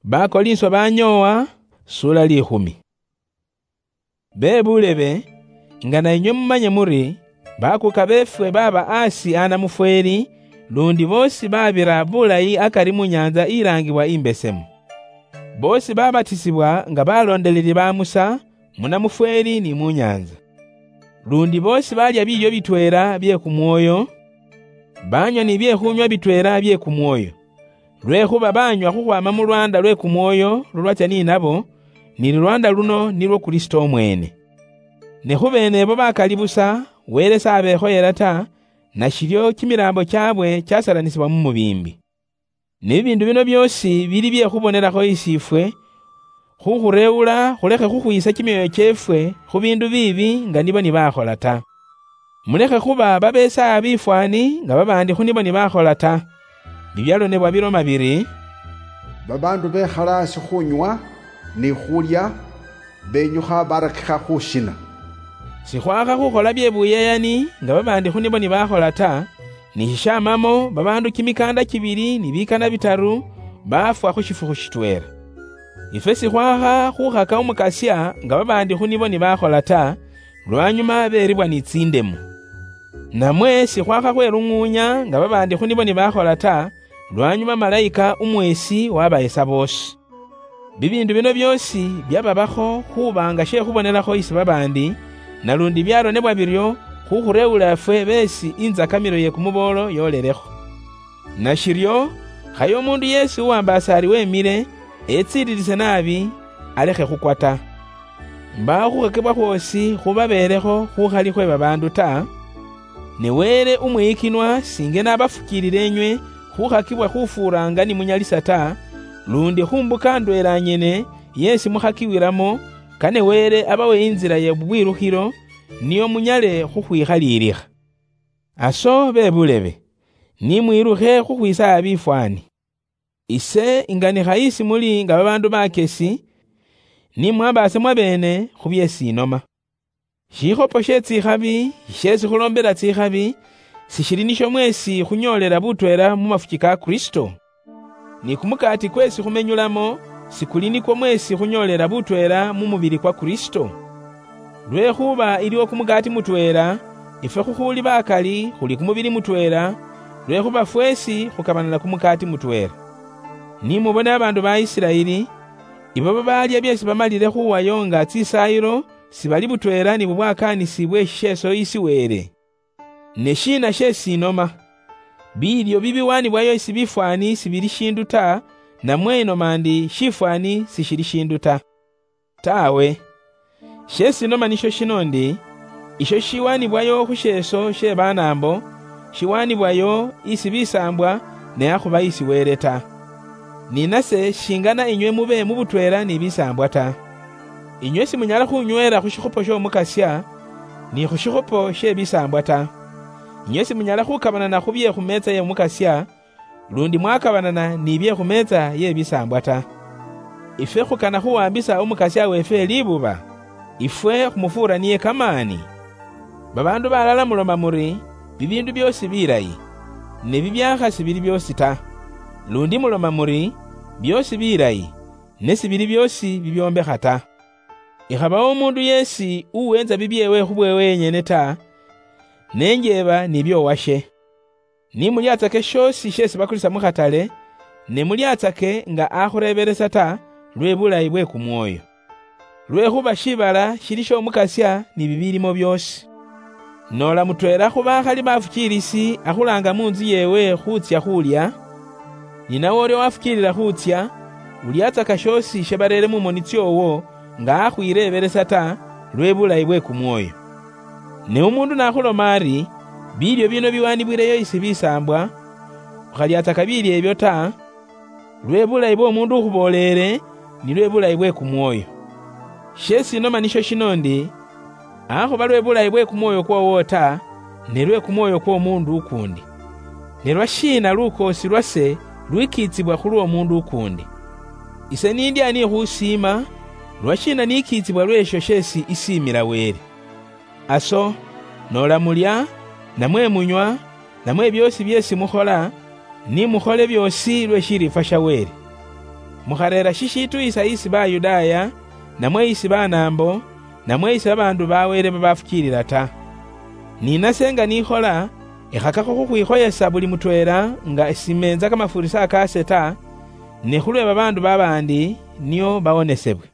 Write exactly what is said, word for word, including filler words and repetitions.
Bakolinswa banyowa sura lihumi. Bebulebe nga na inywe mumanye muri bakuka befwe baba asi ana mufweri lundi bosi babira bulayi akari mu nyanza irangibwa imbesemu. Bosi babatisibwa nga balondeleli ba Musa muna mufweri ni mu nyanza. Lundi bosi balya bilyo bitwera bye ku mwoyo, banywa ni bye kunywa bitwera bye ku mwoyo. Lwekuba banywa kukwama mu Rwanda lwe ku mwoyo lulwatya ni nabo ni Rwanda luno nilwo Kristo omwene. Ne kubene bo bakalibusa welesa abeho yerata na shiryo kimirambo cyabwe cyasaranisibwa mu mubimbi. N'ibintu bino byosi biri bye kuboneraho isifwe kukureula kuleke kukuyisa kimyoyo cyefwe ku bintu bibi nga nibo nibakola ta. Muleke kuba babesa abifwani nga babandi kunibo nibakola ta. Bibyalonebwa biroma biri babandu bekhalasi khunywa ni khulya benyukha barakikha khushina. Sikhwakha khukhola byebuyeyani nga babandi khunibo nibakhola ta, nishamamo babandu kimikanda kibiri ni bikana bitaru bafwa khushifu khushitwera. Ife sikhwakha khukhaka umukasya nga babandi khunibo nibakhola ta, lwanyuma beribwa ni tsindemu. Namwe sikhwakha khwerung'unya nga babandi khunibo nibakhola ta, lwanyuma malayika umwesi wabayesa bosi. Bibindu bino byosi byababakho khubanga she khubonelakho isi babandi, nalundi byalonebwa biryo khukhureula fwe besi inzakamiro ye kumubolo yolerekho. Nashiryo khayo mundu Yesu uwambasari wemile etsirilise nabi alekhe khukwata. Mba khukhakebwa khwosi khubaberekho khukhali khwe babandu ta, newele umwikinwa singe nabafukilile enywe khukhakibwa khufuranga ni munyalisa ta, lundi khumbuka ndwela nyene Yesu mukhakiwiramo kane wele abawe inzira ye bwirukhiro niyo munyale khukhwikhalilika. Aso bebulebe ni mwirukhe khukhwisa abifwani. Ise inganikha isi muli nga babandu bakesi ni mwabase mwabene khubyesi inoma. Shikhopo she tsikhabi shesi khulombela tsikhabi sishiri nisho mwesi khunyolera butwera mu mafuki ka Kristo. Ni kumukati kwesi khumenyulamo sikuli nikwo mwesi khunyolera butwera mu mubiri kwa Kristo. Lwekhuba iliwo kumugati mutwera ife khukhuli bakali khuli kumubiri mutwera, lwekhuba fwesi khukabanala kumukati mutwera. Ni mubone abandu ba Isiraeli ibo balya byesi bamalile khuwayo nga tsisayiro sibali butwera ni bubwakanisibwe sheso isi were. Neshina shesi inoma bilyo bibiwani bwayo isi bifwani sibili shindu ta, na mweno mandi shifwani sishili shindu ta. Tawe shesi inoma nisho shinondi isho shiwani bwayo khusheso she banambo shiwani bwayo isi bisambwa ne akhuba isi were ta. Ninase shingana inywe mube mubutwera ni bisambwa ta. Inywe simunyala khunywera khushikhopo sho mukasya ni khushikhopo she bisambwa ta. Inywe simunyala khukabanana khubye khumetsa ye mukasya lundi mwakabanana ni bye khumetsa ye bisambwa ta. Ife khukana khuwambisa umukasya wefe libuba ifwe khumufura niye kamani. Babandu balala muloma muri bibindu byosi birayi ne bibyakha sibili byosi ta. Lundi muloma muri byosi birayi ne sibili byosi bibyombekha ta. Ikhabawo umundu Yesi uwenza bibyewe khubwewe nyene ta, nenjeba nibyo washe. Ni mulyatsake shosi shesi bakulisa mukhatale ne mulyatsake nga akhureberesa ta lwe bulayi bwe kumwoyo. Lwekhuba shibala shilisho mukasya ni bibilimo byosi. Nola mutwera khuba khali bafukilisi akhulanga munzu yewe khutsya khulya, ninawo oli wafukilila khutsya ulyatsaka shosi shebarele mumoni tsyowo nga akhwireberesa ta lwe bulayi bwe kumwoyo. Ne umundu nakhuloma ari bilyo bino biwanibwileyo isi bisambwa ukhalyatsaka bilyo ebyo ta, lwe bulayi bwo mundu ukhubolele ni lwe bulayi bwe kumwoyo. Shesi inoma nisho shinondi akhuba lwe bulayi bwe kumwoyo kwowo ta ne lwe kumwoyo kwo mundu ukundi. Ne lwashina lukosi lwase lwikitsibwa khulwo mundu ukundi. Ise nindi ani khusima lwashina nikitsibwa lwesho shesi isimila wele. Aso nola mulya namwe munywa namwe byosi byesi mukhola ni mukhole byosi lwe shirifa sha wele. mukharera shishituyisa isi Bayudaya, namwe isi banambo, namwe isi babandu bawele babafukilila ta. Ninase nga nikhola, ikhakakho khukhwikhoyesa buli mutwela nga simenza kamafurisa akase ta, ne khulwe babandu babandi niyo bawonesebwe.